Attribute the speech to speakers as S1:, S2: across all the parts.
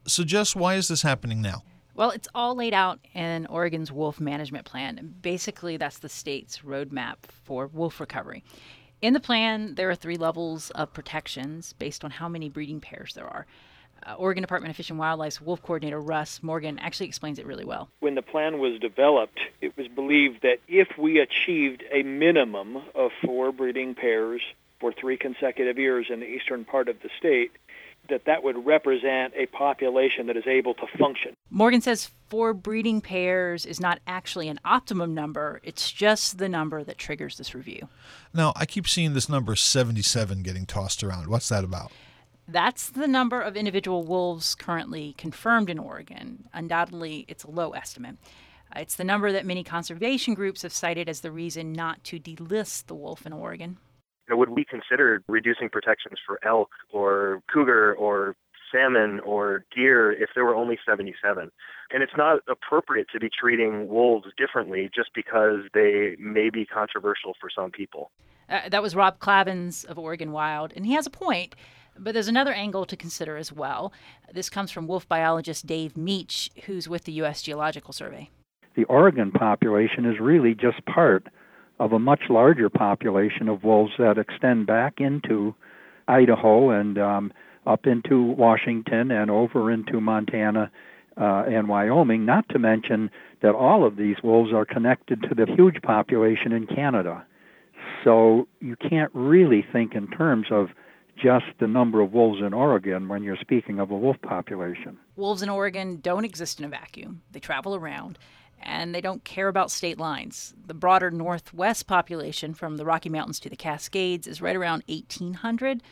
S1: So, Jess, why is this happening now?
S2: Well, it's all laid out in Oregon's wolf management plan. Basically, that's the state's roadmap for wolf recovery. In the plan, there are 3 levels of protections based on how many breeding pairs there are. Oregon Department of Fish and Wildlife's wolf coordinator, Russ Morgan, actually explains it really well.
S3: When the plan was developed, it was believed that if we achieved a minimum of 4 breeding pairs for 3 consecutive years in the eastern part of the state, that would represent a population that is able to function.
S2: Morgan says 4 breeding pairs is not actually an optimum number. It's just the number that triggers this review.
S1: Now, I keep seeing this number 77 getting tossed around. What's that about?
S2: That's the number of individual wolves currently confirmed in Oregon. Undoubtedly, it's a low estimate. It's the number that many conservation groups have cited as the reason not to delist the wolf in Oregon.
S4: Would we consider reducing protections for elk or cougar or salmon or deer if there were only 77? And it's not appropriate to be treating wolves differently just because they may be controversial for some people.
S2: That was Rob Clavins of Oregon Wild, and he has a point. But there's another angle to consider as well. This comes from wolf biologist Dave Meach, who's with the U.S. Geological Survey.
S5: The Oregon population is really just part of a much larger population of wolves that extend back into Idaho and up into Washington and over into Montana and Wyoming, not to mention that all of these wolves are connected to the huge population in Canada. So you can't really think in terms of just the number of wolves in Oregon when you're speaking of a wolf population.
S2: Wolves in Oregon don't exist in a vacuum. They travel around, and they don't care about state lines. The broader Northwest population from the Rocky Mountains to the Cascades is right around 1,800,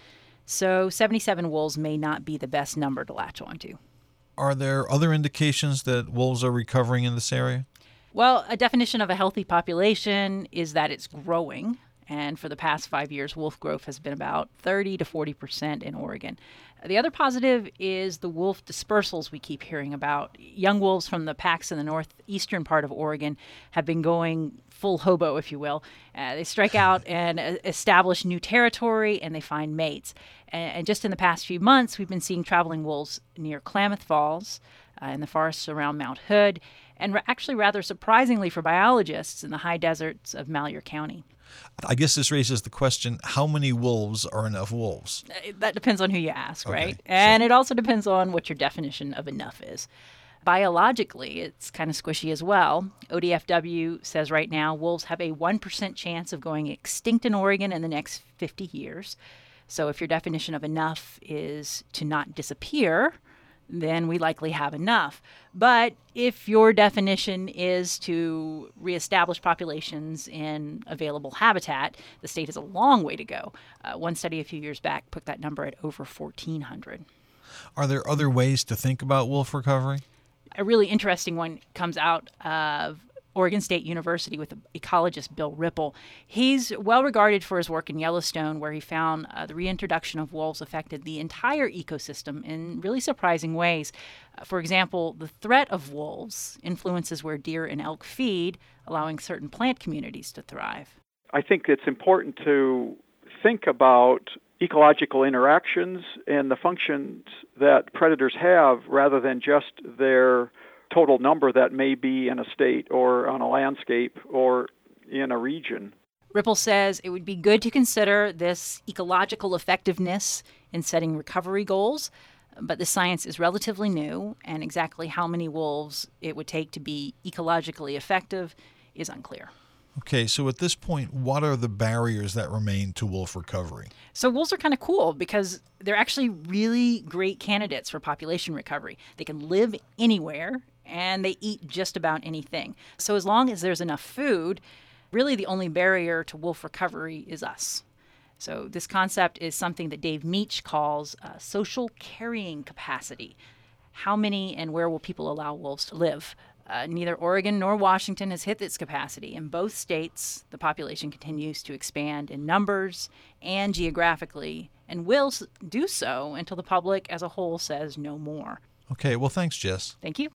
S2: so 77 wolves may not be the best number to latch onto.
S1: Are there other indications that wolves are recovering in this area?
S2: Well, a definition of a healthy population is that it's growing. And for the past 5 years, wolf growth has been about 30 to 40% in Oregon. The other positive is the wolf dispersals we keep hearing about. Young wolves from the packs in the northeastern part of Oregon have been going full hobo, if you will. They strike out and establish new territory, and they find mates. And just in the past few months, we've been seeing traveling wolves near Klamath Falls, in the forests around Mount Hood, and actually rather surprisingly for biologists in the high deserts of Malheur County.
S1: I guess this raises the question, how many wolves are enough wolves?
S2: That depends on who you ask,
S1: Okay,
S2: right? And it also depends on what your definition of enough is. Biologically, it's kind of squishy as well. ODFW says right now wolves have a 1% chance of going extinct in Oregon in the next 50 years. So if your definition of enough is to not disappear, then we likely have enough. But if your definition is to reestablish populations in available habitat, the state has a long way to go. One study a few years back put that number at over 1,400.
S1: Are there other ways to think about wolf recovery?
S2: A really interesting one comes out of Oregon State University with ecologist Bill Ripple. He's well regarded for his work in Yellowstone, where he found the reintroduction of wolves affected the entire ecosystem in really surprising ways. For example, the threat of wolves influences where deer and elk feed, allowing certain plant communities to thrive.
S6: I think it's important to think about ecological interactions and the functions that predators have rather than just their total number that may be in a state or on a landscape or in a region.
S2: Ripple says it would be good to consider this ecological effectiveness in setting recovery goals, but the science is relatively new, and exactly how many wolves it would take to be ecologically effective is unclear.
S1: Okay, so at this point, what are the barriers that remain to wolf recovery?
S2: So wolves are kind of cool because they're actually really great candidates for population recovery. They can live anywhere, and they eat just about anything. So as long as there's enough food, really the only barrier to wolf recovery is us. So this concept is something that Dave Meach calls social carrying capacity. How many and where will people allow wolves to live? Neither Oregon nor Washington has hit its capacity. In both states, the population continues to expand in numbers and geographically, and will do so until the public as a whole says no more.
S1: Okay, well, thanks, Jess.
S2: Thank you.